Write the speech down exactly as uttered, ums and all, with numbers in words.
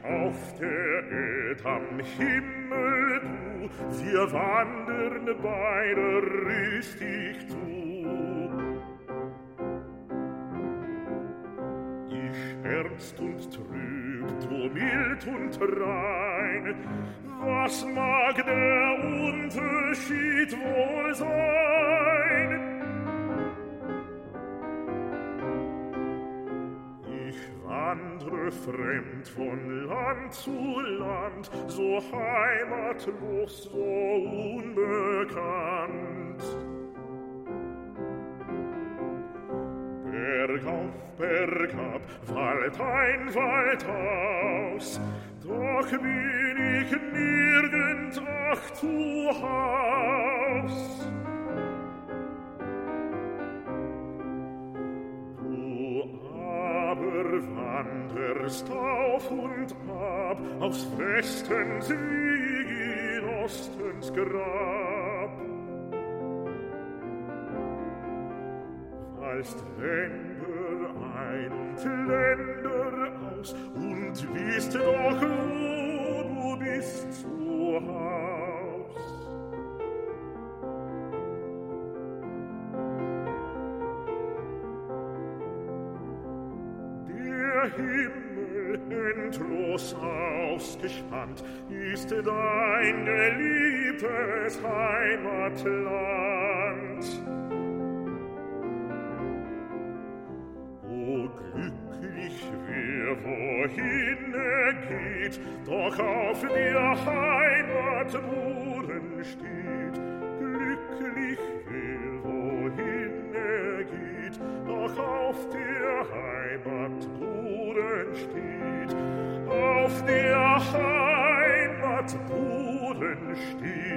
auf der Erd am Himmel, du, wir wandern beide rüstig zu. Ich ernst und trüb, du mild und rein, was mag der Unterschied wohl sein? Wandre fremd von Land zu Land, so heimatlos, so unbekannt. Berg auf, Berg ab, Wald ein, Wald aus, doch bin ich nirgend, ach, zu Haus. Wanderst auf und ab, aus Westens Wieg in Ostens Grab. Weilst Länder ein und Länder aus und bist doch, wo du bist, zu Haus. Der Himmel endlos ausgespannt ist dein geliebtes Heimatland. O glücklich wer, wohin er geht, doch auf der Heimat Boden steht. Glücklich wer, wohin er geht, doch auf der Heimat Boden steht. Auf der Heimat Boden steht.